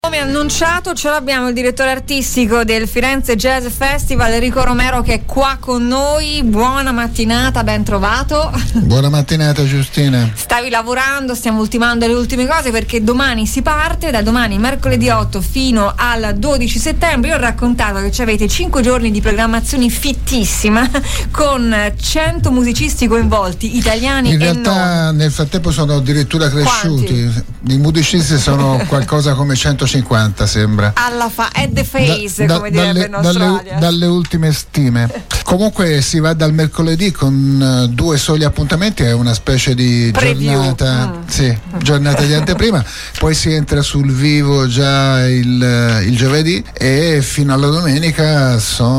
Come annunciato, ce l'abbiamo il direttore artistico del Firenze Jazz Festival, Enrico Romero, che è qua con noi. Buona mattinata, ben trovato. Buona mattinata Giustina. Stavi lavorando, stiamo ultimando le ultime cose perché domani si parte, da domani mercoledì 8 fino al 12 settembre. Io ho raccontato che ci avete 5 giorni di programmazione fittissima con 100 musicisti coinvolti, italiani in e realtà non. Nel frattempo sono addirittura cresciuti. Quanti? I musicisti sono qualcosa come 150 sembra. At the face, come direbbe in Australia. Dalle ultime stime. Comunque si va dal mercoledì con 2 soli appuntamenti, è una specie di preview. Giornata di anteprima, poi si entra sul vivo già il giovedì e fino alla domenica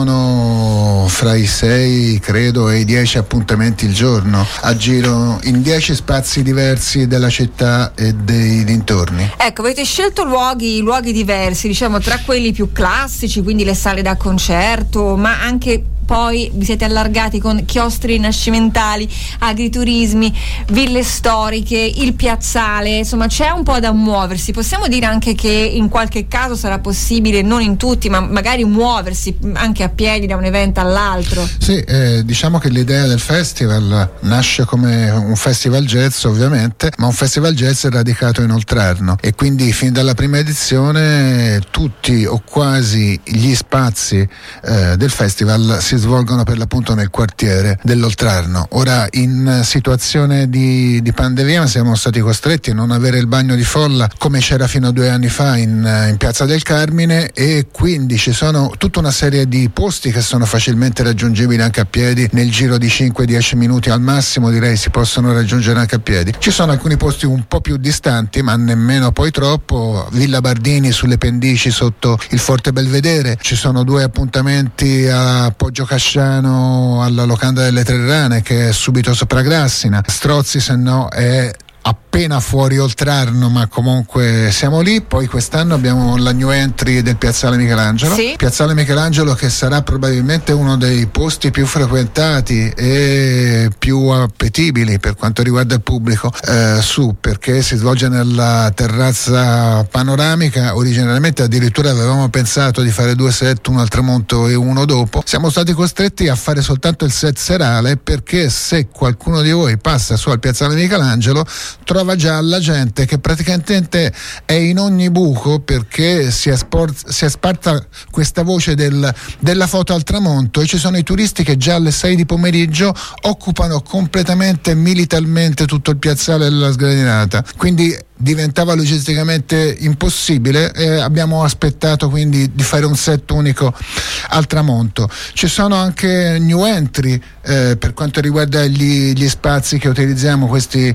sono fra i 6 credo e i 10 appuntamenti il giorno, a giro in 10 spazi diversi della città e dei dintorni. Ecco, avete scelto luoghi diversi, diciamo, tra quelli più classici, quindi le sale da concerto, ma anche poi vi siete allargati con chiostri rinascimentali, agriturismi, ville storiche, il piazzale, insomma c'è un po' da muoversi. Possiamo dire anche che in qualche caso sarà possibile, non in tutti, ma magari muoversi anche a piedi da un evento all'altro? Sì, diciamo che l'idea del festival nasce come un festival jazz ovviamente, ma un festival jazz radicato in Oltrarno, e quindi fin dalla prima edizione tutti o quasi gli spazi del festival si svolgono per l'appunto nel quartiere dell'Oltrarno. Ora, in situazione di pandemia siamo stati costretti a non avere il bagno di folla come c'era fino a 2 anni fa in Piazza del Carmine, e quindi ci sono tutta una serie di posti che sono facilmente raggiungibili anche a piedi, nel giro di 5-10 minuti al massimo direi si possono raggiungere anche a piedi. Ci sono alcuni posti un po' più distanti, ma nemmeno poi troppo. Villa Bardini sulle pendici sotto il Forte Belvedere, ci sono 2 appuntamenti a Poggio Casciano alla Locanda delle Tre Rane, che è subito sopra Grassina. Strozzi se no è appena fuori Oltrarno, ma comunque siamo lì. Poi quest'anno abbiamo la new entry del Piazzale Michelangelo. Sì. Piazzale Michelangelo che sarà probabilmente uno dei posti più frequentati e più appetibili per quanto riguarda il pubblico perché si svolge nella terrazza panoramica. Originariamente addirittura avevamo pensato di fare 2 set, uno al tramonto e uno dopo. Siamo stati costretti a fare soltanto il set serale, perché se qualcuno di voi passa su al Piazzale Michelangelo trova già la gente che praticamente è in ogni buco, perché si è sparta questa voce della foto al tramonto, e ci sono i turisti che già alle 6 di pomeriggio occupano completamente militarmente tutto il piazzale della Sgradinata, quindi diventava logisticamente impossibile, e abbiamo aspettato quindi di fare un set unico al tramonto. Ci sono anche new entry per quanto riguarda gli spazi che utilizziamo, questi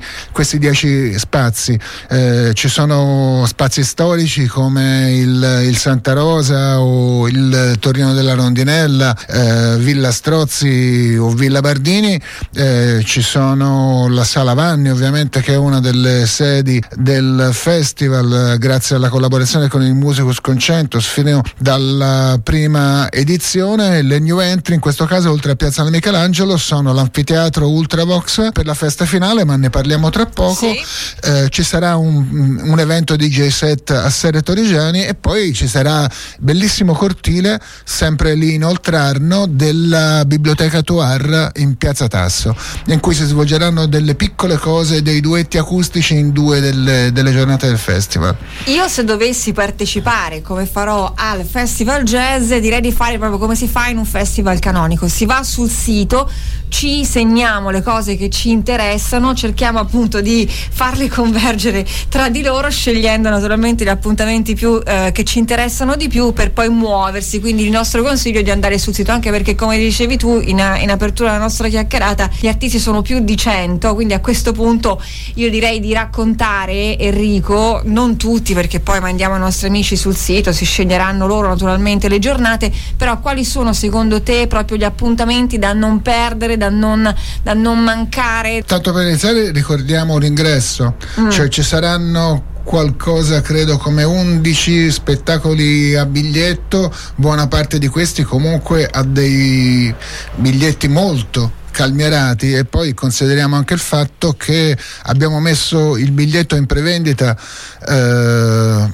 10 spazi. Ci sono spazi storici come il Santa Rosa o il Torino della Rondinella, Villa Strozzi o Villa Bardini. Ci sono la Sala Vanni ovviamente, che è una delle sedi del festival, grazie alla collaborazione con il Musicus Concentus fino dalla prima edizione. Le new entry in questo caso, oltre a Piazzale Michelangelo, sono l'anfiteatro Ultravox per la festa finale, ma ne parliamo tra poco. Sì. Ci sarà un evento DJ set a Serre Torrigiani, e poi ci sarà bellissimo cortile sempre lì in Oltrarno della Biblioteca Tuar in Piazza Tasso, in cui si svolgeranno delle piccole cose, dei duetti acustici in 2 delle giornate del festival. Io, se dovessi partecipare, come farò al Festival Jazz, direi di fare proprio come si fa in un festival canonico: si va sul sito, ci segniamo le cose che ci interessano, cerchiamo appunto di farle convergere tra di loro, scegliendo naturalmente gli appuntamenti più che ci interessano di più, per poi muoversi. Quindi il nostro consiglio è di andare sul sito, anche perché, come dicevi tu in apertura della nostra chiacchierata, gli artisti sono più di 100, quindi a questo punto io direi di raccontare, Enrico, non tutti, perché poi mandiamo i nostri amici sul sito, si sceglieranno loro naturalmente le giornate, però quali sono secondo te proprio gli appuntamenti da non perdere, da non mancare? Tanto per iniziare ricordiamo l'ingresso, cioè ci saranno qualcosa, credo come 11 spettacoli a biglietto, buona parte di questi comunque ha dei biglietti molto calmierati, e poi consideriamo anche il fatto che abbiamo messo il biglietto in prevendita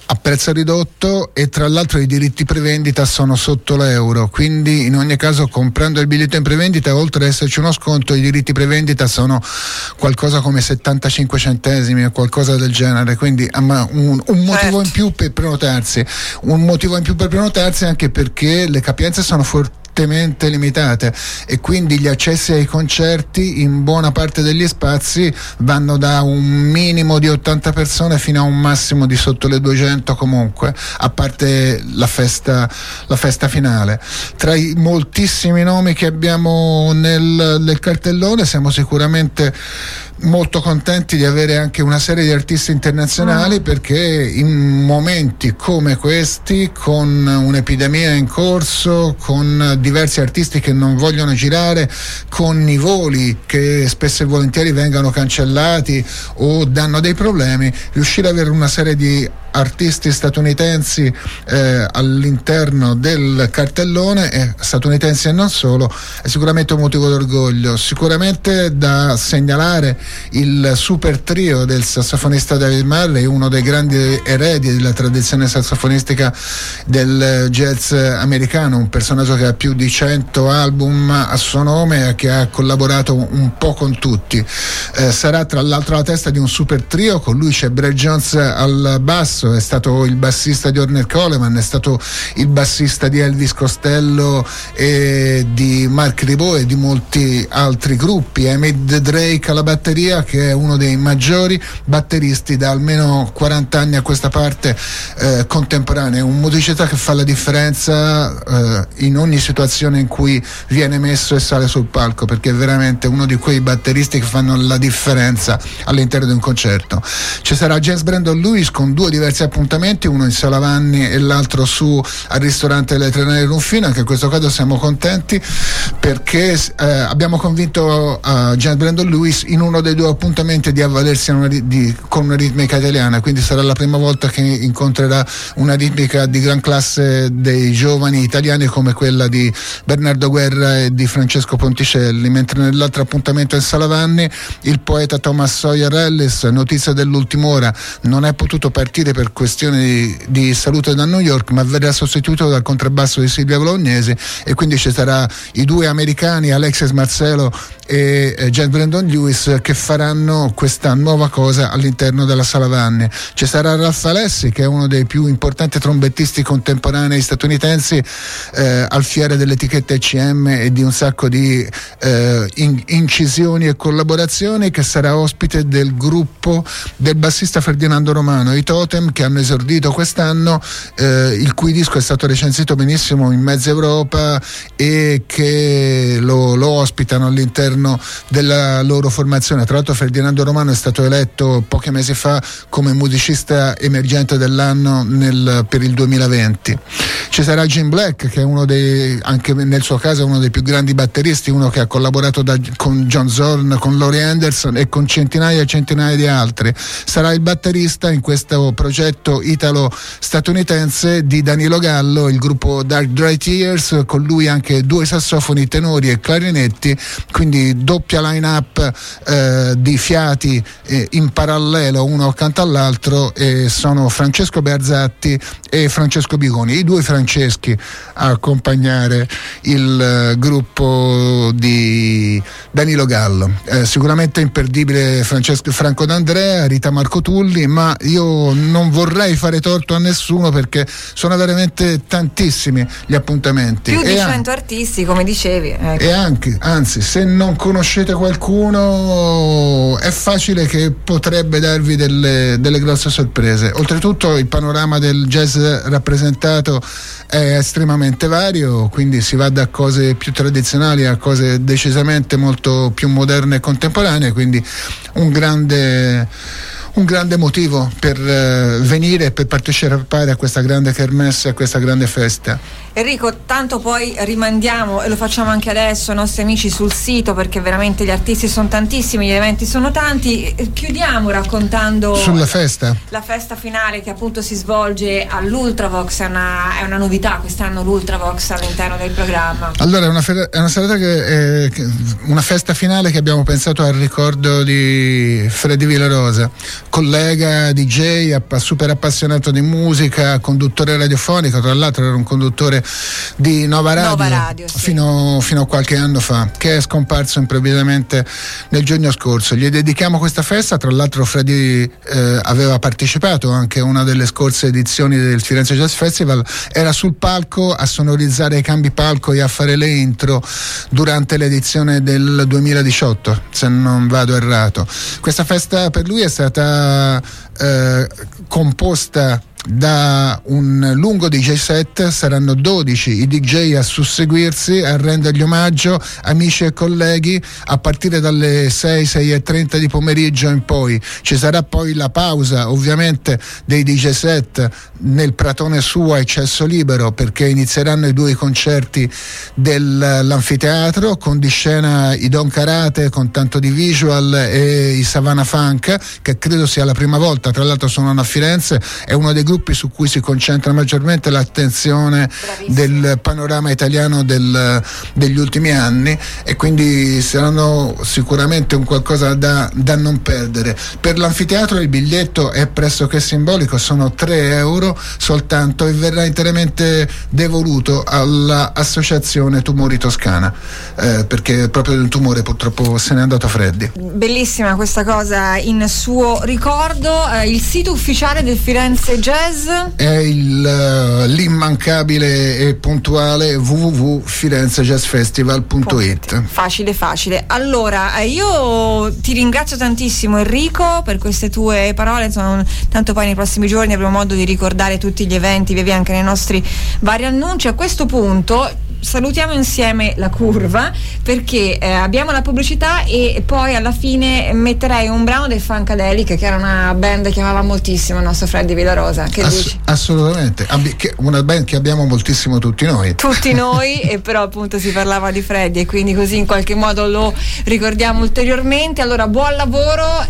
a prezzo ridotto, e tra l'altro i diritti prevendita sono sotto l'euro, quindi in ogni caso comprando il biglietto in prevendita, oltre ad esserci uno sconto, i diritti prevendita sono qualcosa come 75 centesimi o qualcosa del genere, quindi un motivo in più per prenotarsi, anche perché le capienze sono fortemente limitate e quindi gli accessi ai concerti in buona parte degli spazi vanno da un minimo di 80 persone fino a un massimo di sotto le 200, comunque, a parte la festa finale. Tra i moltissimi nomi che abbiamo nel cartellone siamo sicuramente molto contenti di avere anche una serie di artisti internazionali, perché in momenti come questi, con un'epidemia in corso, con diversi artisti che non vogliono girare, con i voli che spesso e volentieri vengono cancellati o danno dei problemi, riuscire ad avere una serie di artisti statunitensi all'interno del cartellone, statunitensi e non solo, è sicuramente un motivo d'orgoglio. Sicuramente da segnalare il super trio del sassofonista David Marley, uno dei grandi eredi della tradizione sassofonistica del jazz americano, un personaggio che ha più di 100 album a suo nome e che ha collaborato un po' con tutti. Sarà tra l'altro alla testa di un super trio, con lui c'è Brad Jones al basso, è stato il bassista di Ornette Coleman, è stato il bassista di Elvis Costello e di Mark Ribot e di molti altri gruppi. Emmett Drake alla batteria, che è uno dei maggiori batteristi da almeno 40 anni a questa parte contemporanea, un musicista che fa la differenza in ogni situazione in cui viene messo e sale sul palco, perché è veramente uno di quei batteristi che fanno la differenza all'interno di un concerto. Ci sarà James Brandon Lewis con due diversi appuntamenti, uno in Sala Vanni e l'altro su al ristorante Le Trenere Rufino. Anche in questo caso siamo contenti perché abbiamo convinto James Brandon Lewis in uno dei due appuntamenti di avvalersi con una ritmica italiana, quindi sarà la prima volta che incontrerà una ritmica di gran classe dei giovani italiani come quella di Bernardo Guerra e di Francesco Ponticelli, mentre nell'altro appuntamento in Sala Vanni il poeta Thomas Sawyer Ellis, notizia dell'ultima ora, non è potuto partire per questioni di salute da New York, ma verrà sostituito dal contrabbasso di Silvia Bolognesi, e quindi ci sarà i due americani Alexis Marcelo e James Brandon Lewis che faranno questa nuova cosa all'interno della Sala Vanni. Ci sarà Ralph Alessi, che è uno dei più importanti trombettisti contemporanei statunitensi, alfiere dell'etichetta ECM e di un sacco di incisioni e collaborazioni, che sarà ospite del gruppo del bassista Ferdinando Romano, i Totem, che hanno esordito quest'anno, il cui disco è stato recensito benissimo in mezza Europa e che lo ospitano all'interno della loro formazione. Tra l'altro Ferdinando Romano è stato eletto pochi mesi fa come musicista emergente dell'anno per il 2020. Ci sarà Jim Black, che è anche nel suo caso uno dei più grandi batteristi, uno che ha collaborato con John Zorn, con Laurie Anderson e con centinaia e centinaia di altri. Sarà il batterista in questo progetto italo-statunitense di Danilo Gallo, il gruppo Dark Dry Tears, con lui anche due sassofoni tenori e clarinetti, quindi doppia line-up di fiati in parallelo uno accanto all'altro, e sono Francesco Bearzatti e Francesco Bigoni, i due Franceschi a accompagnare il gruppo di Danilo Gallo. Sicuramente imperdibile Franco D'Andrea, Rita Marco Tulli, ma io non vorrei fare torto a nessuno perché sono veramente tantissimi gli appuntamenti. Più di 100 artisti, come dicevi. Ecco. E anzi, se non conoscete qualcuno è facile che potrebbe darvi delle grosse sorprese. Oltretutto il panorama del jazz rappresentato è estremamente vario, quindi si va da cose più tradizionali a cose decisamente molto più moderne e contemporanee, quindi un grande motivo per venire e per partecipare a questa grande kermesse, a questa grande festa. Enrico, tanto poi rimandiamo, e lo facciamo anche adesso, i nostri amici sul sito, perché veramente gli artisti sono tantissimi, gli eventi sono tanti. Chiudiamo raccontando sulla festa. La festa finale che appunto si svolge all'Ultravox, è una novità quest'anno l'Ultravox all'interno del programma. Allora è una serata una festa finale che abbiamo pensato al ricordo di Freddy Villarosa, collega DJ, super appassionato di musica, conduttore radiofonico, tra l'altro era un conduttore di Nova Radio, sì. fino a qualche anno fa, che è scomparso improvvisamente nel giugno scorso. Gli dedichiamo questa festa. Tra l'altro Freddy aveva partecipato anche a una delle scorse edizioni del Firenze Jazz Festival, era sul palco a sonorizzare i cambi palco e a fare le intro durante l'edizione del 2018, se non vado errato. Questa festa per lui è stata composta da un lungo DJ set. Saranno 12 i DJ a susseguirsi a rendergli omaggio, amici e colleghi, a partire dalle 6:30 di pomeriggio in poi. Ci sarà poi la pausa ovviamente dei DJ set nel pratone suo a Eccesso Libero, perché inizieranno i 2 concerti dell'anfiteatro con di scena i Don Karate con tanto di visual e i Savannah Funk, che credo sia la prima volta, tra l'altro suonano a Firenze, è uno dei gruppi su cui si concentra maggiormente l'attenzione del panorama italiano degli ultimi anni, e quindi saranno sicuramente un qualcosa da non perdere. Per l'anfiteatro il biglietto è pressoché simbolico, sono 3 euro soltanto, e verrà interamente devoluto all'associazione Tumori Toscana, perché proprio del tumore purtroppo se n'è andato Freddy. Bellissima questa cosa in suo ricordo. Il sito ufficiale del Firenze Jazz è l'immancabile e puntuale www.firenzejazzfestival.it. Facile. Allora, io ti ringrazio tantissimo Enrico per queste tue parole, insomma, tanto poi nei prossimi giorni avremo modo di ricordare tutti gli eventi, via anche nei nostri vari annunci. A questo punto salutiamo insieme la curva, perché abbiamo la pubblicità e poi alla fine metterei un brano dei Funkadelic, che era una band che amava moltissimo il nostro Freddy Villarosa. Che dici? Assolutamente, una band che abbiamo moltissimo tutti noi e però appunto si parlava di Freddy e quindi così in qualche modo lo ricordiamo ulteriormente. Allora buon lavoro.